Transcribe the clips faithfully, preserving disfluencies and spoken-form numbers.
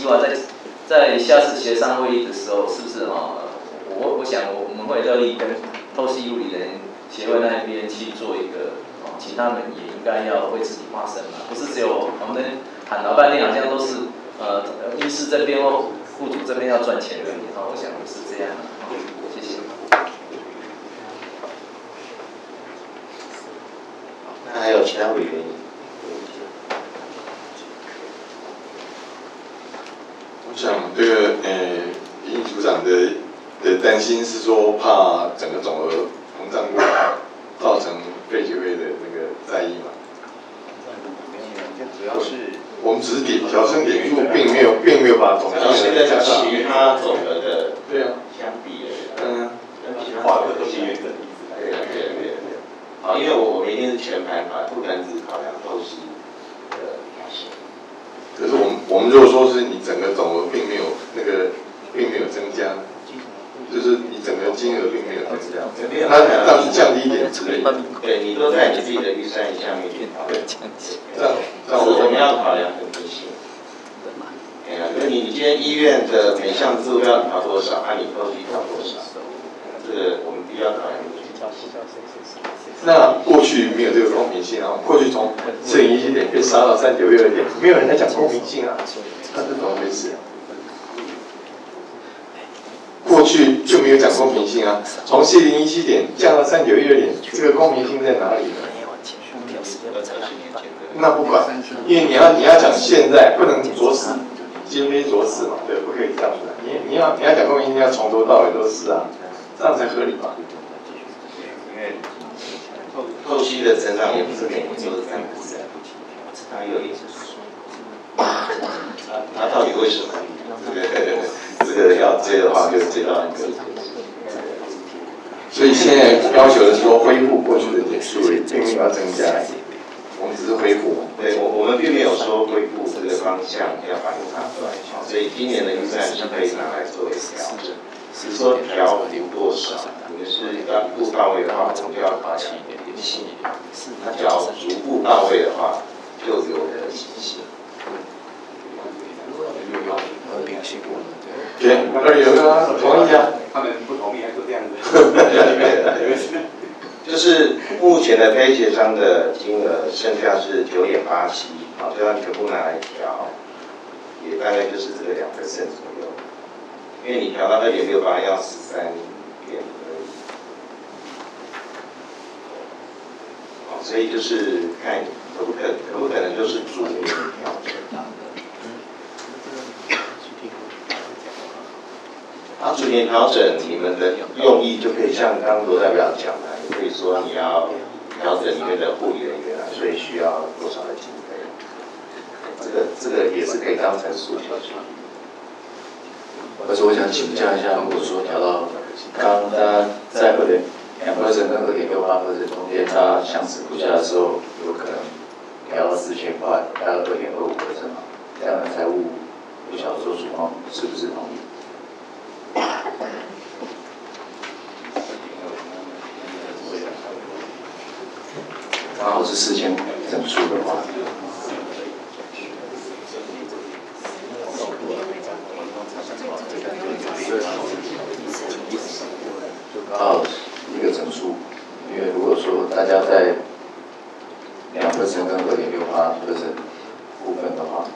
啊，在在下次协商会议的时候，是不是哦？我我想我们会乐意跟透析物理人协会那边去做一个，哦，请他们也应该要为自己发声嘛，不是只有我们喊老半天，好像都是呃医师这边或雇主这边要赚钱而已。哦，我想不是这样。哦，谢谢。 那还有其他委员？ 我想这个呃，尹组长的的担心是说，怕整个总额膨胀率造成肺结会的那个在意嘛。 主要是我们只是点调升点数，并没有并没有把总额现在加上其他总额的对啊相比而已。 嗯， 跟其他划分都是原本的意思。对对对对。好，因为我我们一定是全盘考，不可能只考量透析的表现。 可是我们我们如果说是你整个总额并没有那个并没有增加，就是你整个金额并没有增加，那那是降低一点之类的。 对，你都在你自己的预算下面去讨论。 这样这样我们要考量很明显。哎呀，因为你你今天医院的每项资料你调多少，按你透析调多少，这个我们必须要考量进去。 那过去没有这个公平性啊，过去从四零一七点被杀到三九一二点，没有人在讲公平性啊，那是怎么回事？过去就没有讲公平性啊，从四零一七点降到三九一二点，这个公平性在哪里呢？那不管，因为你要你要讲现在不能着实，今非着实嘛，对，不可以这样子的。你你要你要讲公平性，要从头到尾都是啊，这样才合理嘛。 因为透透析的增长也不是每年都是三 percent， 它有一它它到底为什么？这个这个要追的话，就追到一个。 所以现在要求的是说恢复过去的点数，并没有要增加，我们只是恢复。 对，我我们并没有说恢复这个方向要把它拿出来，所以今年的预算是可以拿来做一个调整。只是说调幅多少，你们是要一步到位的话，我们就要把起点点细；它只要逐步到位的话，就有可行性。 和平性。 对，那有个同意啊， 他们不同意还是这样子。 就是目前的非协商的金额剩下是九点八七，好，就要全部拿来调，也大概就是这个两 percent 左右。因为你调到二点六八要十三点而已，好，所以就是看可不可可不可能就是逐年调整。啊，逐年调整，你们的用意就可以像刚刚罗代表讲的，你可以说你要调整里面的护理人员啊，所以需要多少的经费，这个这个也是可以当成诉求去。 而且我想请教一下，如果说调到刚刚大家在二点两 percent 跟二点六八 percent 中间，大家相持不下的时候，有可能调到四千块，调到二点二五 percent 嘛，这样的财务不晓得说主方是不是同意？刚好是四千整数的话。刚好一个整数，因为如果说大家在两 percent 跟二点六八 percent 部分的话，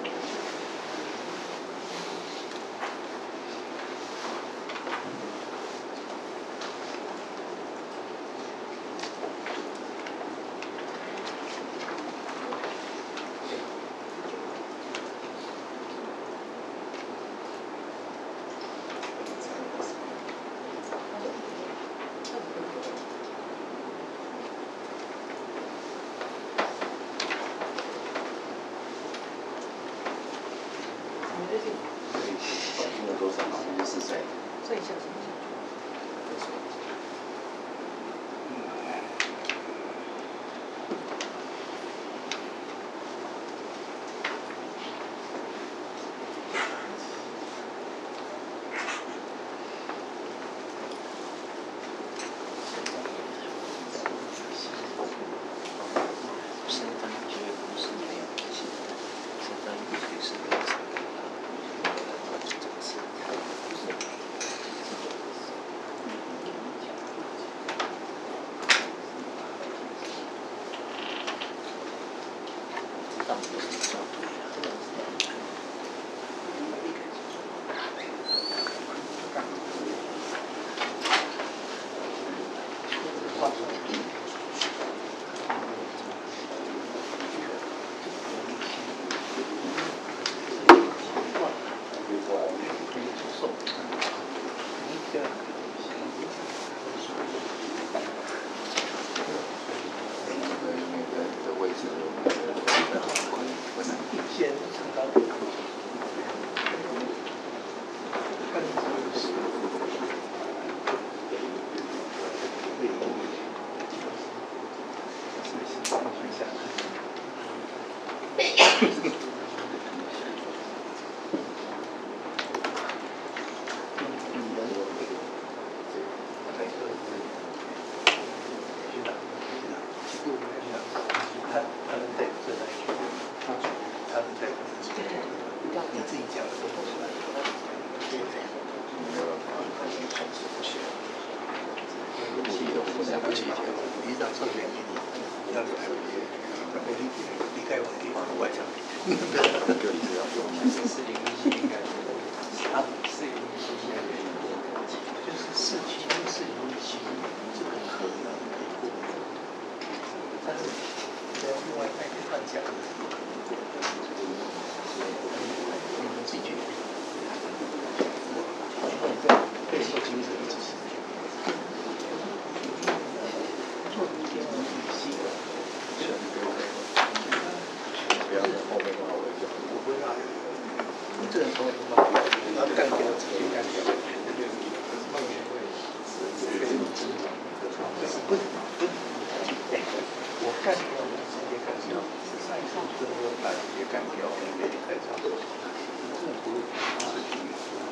你自己讲的都不出来。对对。不起的，不是不起的，你长上面你你要来，我离离开我的地方，我讲。这里是要用四零一应该啊，四零一应该就是四七跟四零一七这个可以可以过，但是另外那边乱讲，你们自己决定。备受精神支持。做一天我体系的，不要在后面骂我，我不会骂人，我这人从来不骂人，然后干掉直接干掉，骂人会，就是不不，我干掉我直接干掉，上一上次我把直接干掉，别人太长，这个不会是体育。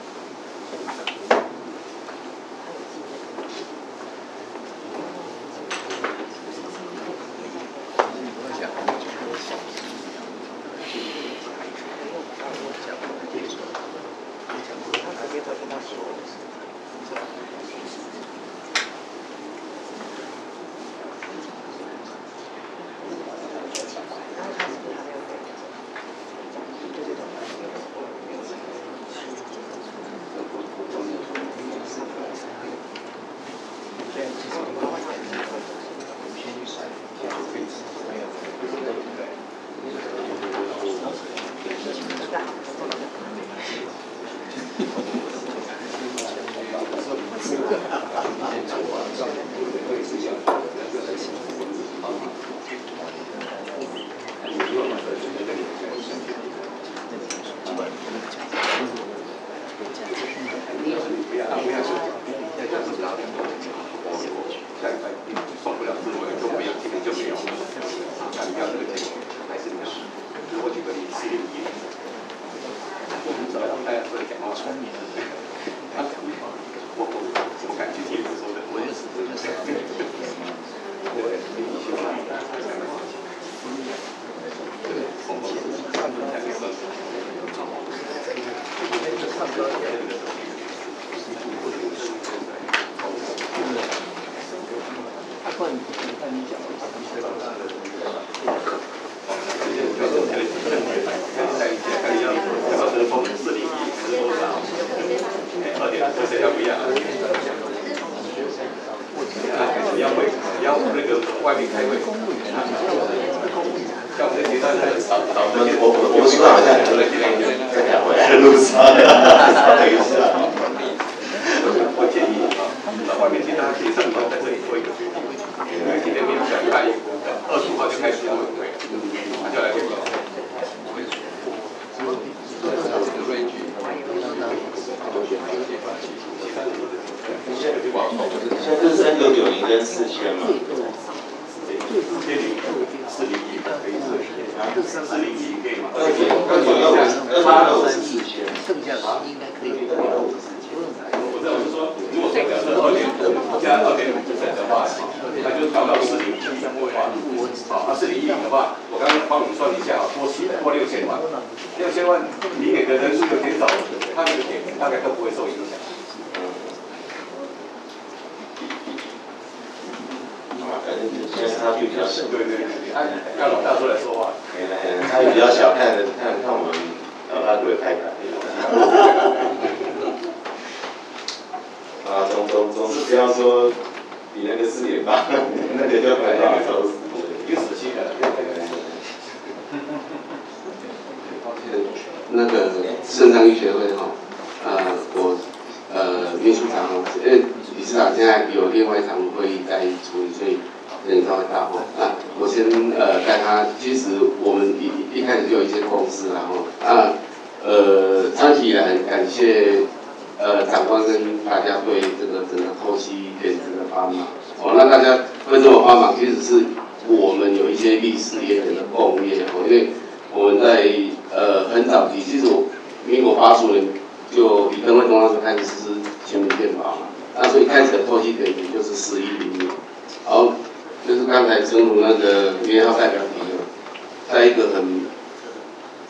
那个肾脏医学会哈，呃，我呃秘书长哦，因为理事长现在有另外一场会议在处理，所以有点稍微大哦。那我先呃带他，其实我们一一开始就有一些共识啦吼。那呃长期以来很感谢呃长官跟大家对这个整个透析点子的帮忙。哦，那大家会这么帮忙，其实是我们有一些历史业者的共业哦，因为我们在呃很早期，其实我民国八十五年就李登辉中央就开始实施全民健保嘛，那所以开始的透析点子就是十一厘米，然后就是刚才正如那个袁浩代表提的，在一个很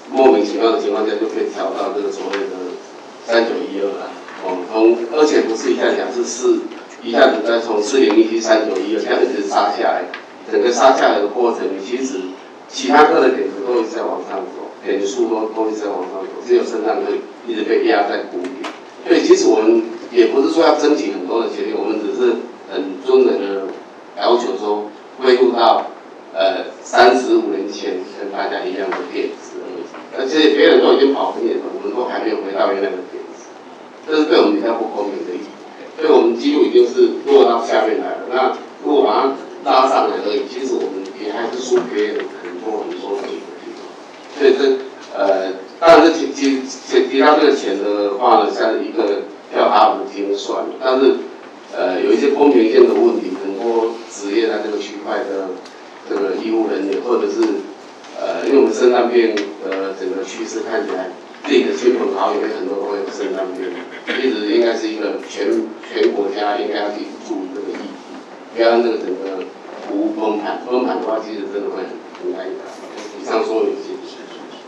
莫名其妙的情况下就被调到这个所谓的三九一二了。哦，从而且不是一下讲是四，一下子再从四零一七三九一二这样一直杀下来，整个杀下来的过程，其实其他科的点子都一直在往上走，点数都都一直在往上走，只有生产科一直被压在谷底。所以其实我们也不是说要争取很多的钱，我们只是很尊人的要求说恢复到呃三十五年前跟大家一样的点子而已，而且别人都已经跑很远了，我们都还没有回到原来的点子，这是对我们比较不公平的一点。所以我们几乎已经是落到下面来了。那如果把它拉上来而已，其实我们也还是输别人很多很多的地方。所以这呃，当然这提提提提到这个钱的话呢，像一个要阿五精算，但是呃有一些公平性的问题，很多职业在这个区块的这个医务人员，或者是呃，因为我们肾脏病的整个趋势看起来，自己的亲朋好友很多都会有肾脏病，一直应该是一个全全国家应该要去注意这个议题，不要让这个整个服务崩盘，崩盘的话，其实真的会很很难搞。以上说明谢谢。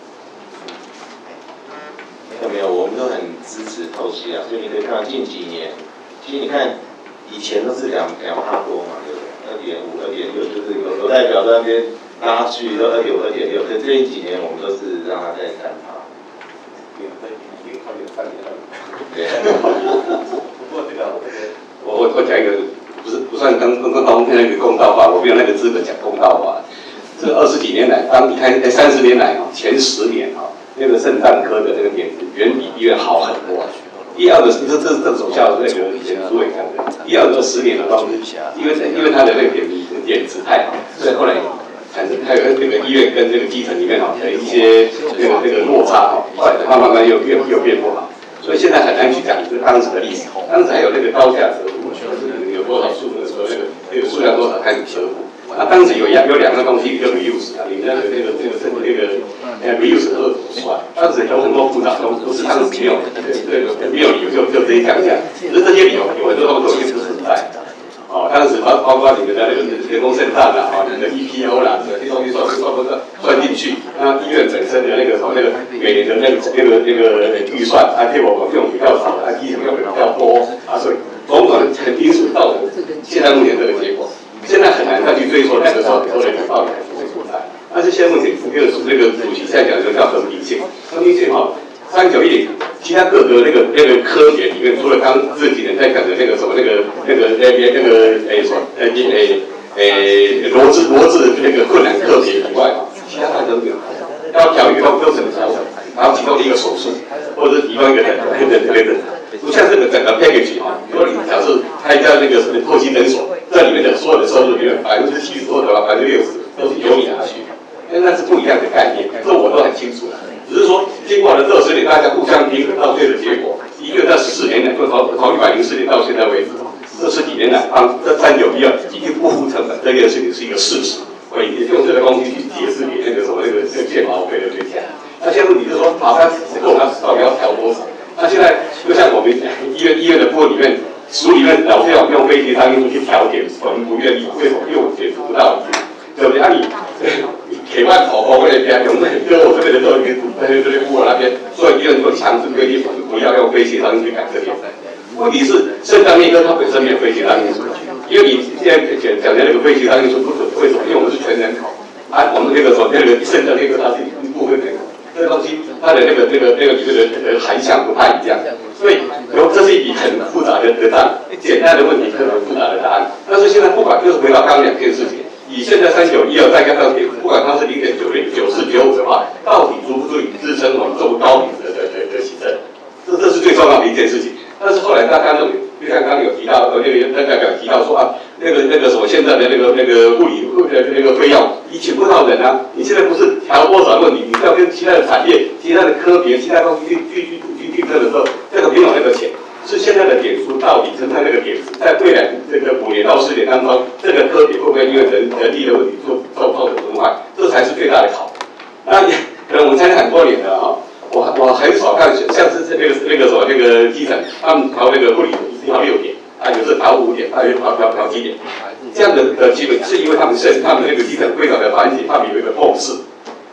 没有没有，我们都很支持透析啊，所以你可以看到近几年，其实你看以前都是两两趴多嘛，对不对？二点五、二点六，就是有有代表在那边拉锯都二点五、二点六，可是最近几年我们都是让它在三趴。 也靠点三点二。 对。 不过这个我我我讲一个，不是不算跟跟跟高峰那个公道话，我没有那个资格讲公道话。这二十几年来，当你看哎三十年来啊，前十年啊，那个肾脏科的这个点子远比医院好很多。第二个，你说这这手下的那个以前朱伟讲的，第二个十年的方式，因为因为他的那个点点子太好，所以后来产生还有那个医院跟这个基层里面哈的一些这个这个落差哈，后来它慢慢又又又变不好，所以现在很难去讲这当时的历史，当时还有那个高价折服，有多少数的时候那个那个数量多少开始折服。那当时有两有两个东西，一个 reuse 啊，你那个那个那个那个呃 reuse 和怎么算？当时有很多复杂东西，不是当时没有这个没有理由就就直接讲讲，只是这些理由有很多东西不存在。哦，当时包包括你们的那个人工肾脏啦，哦，你的 E P O 啦，这些东西算算不算算进去？那医院本身的那个什么那个每年的那个那个那个预算，啊，贴我用比较少，啊，基层用比较多，啊，所以种种的因素造成现在目前这个结果。现在很难再去追溯那个时候所有的报表不会存在，但是现在目前这个那个主席在讲的叫和平性，和平性哈，三九一零，其他各个那个那个科别里面，除了刚这几年在讲的那个什么那个那个那边那个诶什么诶诶诶罗字罗字那个困难科别以外啊，其他大家都没有，要调育都都怎么调整，然后提供一个手术，或者是提供一个诊诊诊诊诊。不像这个整个 package 啊，如果你假设开一家那个什么透析诊所，这里面的所有的收入里面百分之七十或者百分之六十都是由你拿去，因为那是不一样的概念，这我都很清楚了。只是说经过了二十年，大家互相平衡到最后的结果，医院在十四年来，从从一百零四年到现在为止，这十几年来，啊，这三九一二已经不付成本，这件事情是一个事实。我也用这个东西去解释给那个什么那个那个健保费的去讲。那现在问题就是说，马上如果他到底要调多少？那现在就像我们医院医院的部里面，书里面老是要用飞机上因素去调点，我们不愿意，为什么？因为我解释不到，对不对？那你铁腕头头那边用那个我这边的时候，你对对对，我那边，所以医院会强制规定不要用飞机上去改这边。问题是肾脏内科它本身没有飞机上因素，因为你现在讲讲的那个飞机上因素不准，为什么？因为我们是全人口，啊，我们那个什么那个肾脏内科它是一部分人口。这个东西，它的那个、那个、那个里面的呃含项不太一样，所以有这是一笔很复杂的答案，简单的问题是很复杂的答案。但是现在不管，就是回到刚刚两件事情，以现在三九一二再加上点，不管它是零点九零、九四、九五的话，到底足不足以支撑我们这么高龄的的的的行政？这这是最重要的一件事情。但是后来大家认为，就像刚刚有提到，呃，那个那代表提到说啊，那个那个什么现在的那个那个物理物的那个费用，你请不到人啊，你现在不是调多少问题，你是要跟其他的产业、其他的科别、其他东西去去去去竞争的时候，这个没有那个钱，是现在的点数到底是它那个点数，在未来这个五年到十年当中，这个科别会不会因为人人力的问题做造造成崩坏，这才是最大的考虑。那可能我们参加很多年了哈。我我很少看，像是那个那个什么那个基层，他们调那个护理一调六点，啊有时调五点，啊有调调调七点，这样的的基本是因为他们是他们那个基层会长的团体，他们有一个共识，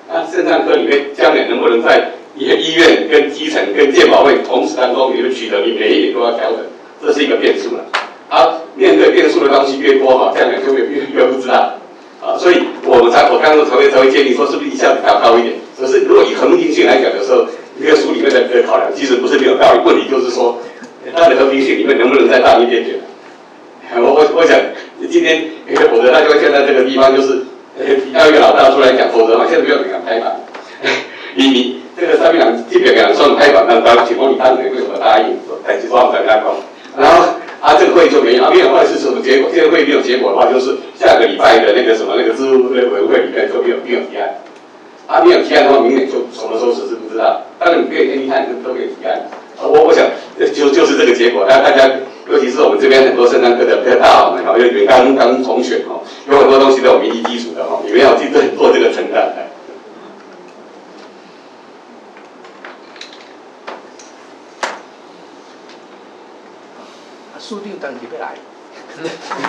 那肾脏科里面将来能不能在医院跟基层跟健保会同时当中，你们取得你每一点都要调整，这是一个变数了。啊，面对变数的东西越多哈，将来就越越越不知道。啊，所以我们才我刚刚才会才会建议说，是不是一下子调高一点？可是如果以恒定性来讲的时候，这个书里面的的考量其实不是没有道理，问题就是说，它的和平性里面能不能再大一点点？我我我想今天否则他就会现在这个地方就是要一个老大出来讲，否则的话现在没有人敢拍板。你你这个三面两基本两算拍板，那当请问你当年为什么答应？在几万在那讲，然后啊这个会就没有，啊没有会是什么结果？这个会没有结果的话，就是下个礼拜的那个什么那个支务那个委员会里面就没有没有提案。啊没有提案的话，明年就什么时候实施不知道。当然你可以你看都可以提案。啊我我想就就是这个结果，那大家。尤其是我们这边很多肾脏科的的大佬们哦，因为你们刚刚重选哦，有很多东西都有民意基础的哦，你们要去做这个承担。 输定当时要来。